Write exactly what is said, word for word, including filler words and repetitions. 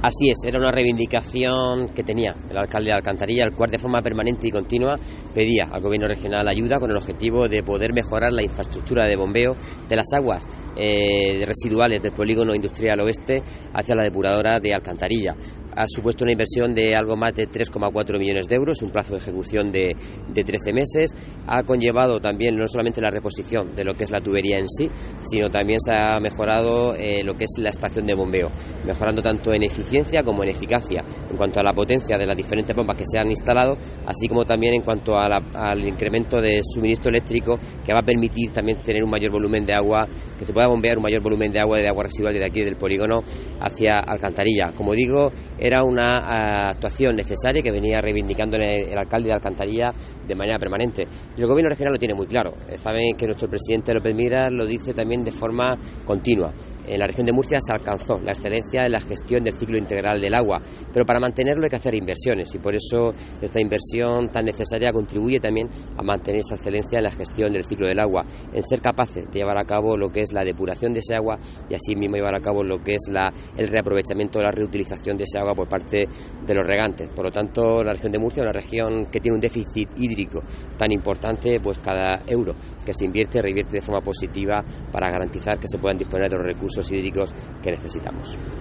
Así es, era una reivindicación que tenía el alcalde de Alcantarilla, el cual de forma permanente y continua pedía al gobierno regional ayuda con el objetivo de poder mejorar la infraestructura de bombeo de las aguas eh, residuales del polígono industrial oeste hacia la depuradora de Alcantarilla. Ha supuesto una inversión de algo más de tres coma cuatro millones de euros, un plazo de ejecución de, de trece meses. Ha conllevado también no solamente la reposición de lo que es la tubería en sí, sino también se ha mejorado eh, lo que es la estación de bombeo, mejorando tanto en eficiencia como en eficacia, en cuanto a la potencia de las diferentes bombas que se han instalado, así como también en cuanto a la, al incremento de suministro eléctrico, que va a permitir también tener un mayor volumen de agua, que se pueda bombear un mayor volumen de agua de agua residual desde aquí del polígono hacia Alcantarilla. Como digo, era una uh, actuación necesaria que venía reivindicando el, el alcalde de Alcantarilla de manera permanente. Y el gobierno regional lo tiene muy claro. Eh, saben que nuestro presidente López Miras lo dice también de forma continua. En la región de Murcia se alcanzó la excelencia en la gestión del ciclo integral del agua, pero para mantenerlo hay que hacer inversiones y por eso esta inversión tan necesaria contribuye también a mantener esa excelencia en la gestión del ciclo del agua, en ser capaces de llevar a cabo lo que es la depuración de ese agua y así mismo llevar a cabo lo que es la, el reaprovechamiento, la reutilización de ese agua por parte de los regantes. Por lo tanto, la región de Murcia es una región que tiene un déficit hídrico tan importante, pues cada euro que se invierte revierte de forma positiva para garantizar que se puedan disponer de los recursos hídricos que necesitamos.